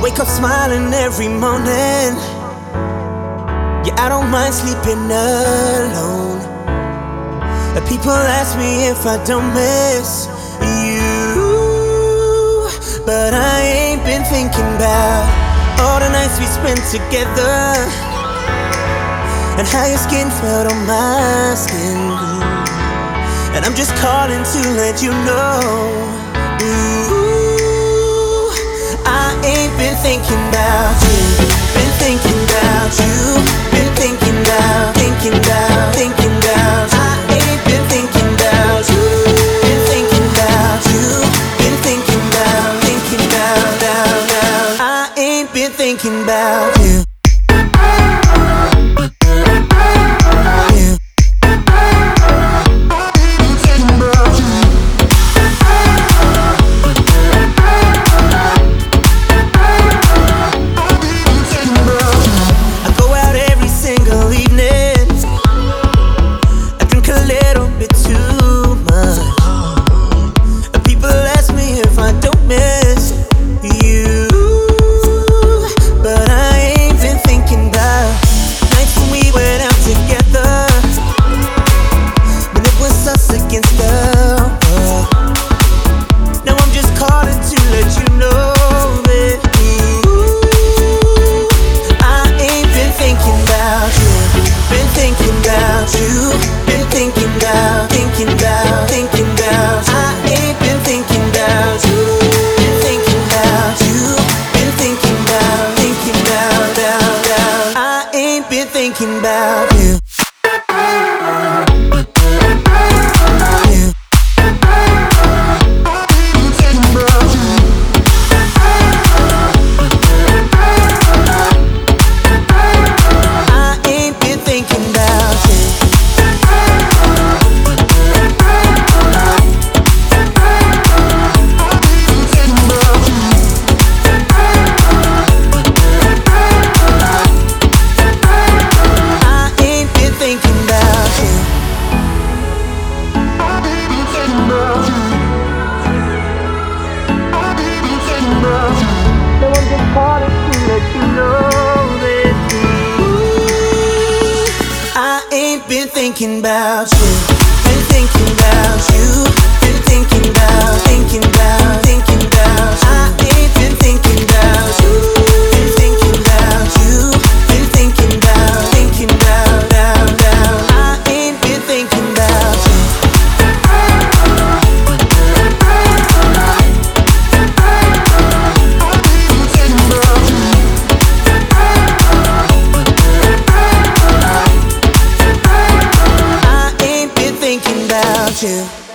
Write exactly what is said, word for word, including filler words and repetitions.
wake up smiling every morning. Yeah, I don't mind sleeping alone. And people ask me if I don't miss you, but I ain't been thinking about all the nights we spent together, and how your skin felt on my skin. And I'm just calling to let you know, ooh, I ain't been thinking about you, been thinking about you, been thinking about, thinking about, thinking about. I ain't been thinking about you, been thinking about you, been thinking about, thinking about, now, now. I ain't been thinking about you. Thinking about you. Been thinking about you, been thinking about you, been thinking about, thinking about, thinking about. I ain't been thinking about you, been thinking about you, been thinking about, thinking about, down, down. I ain't been thinking about you. Thinking about you.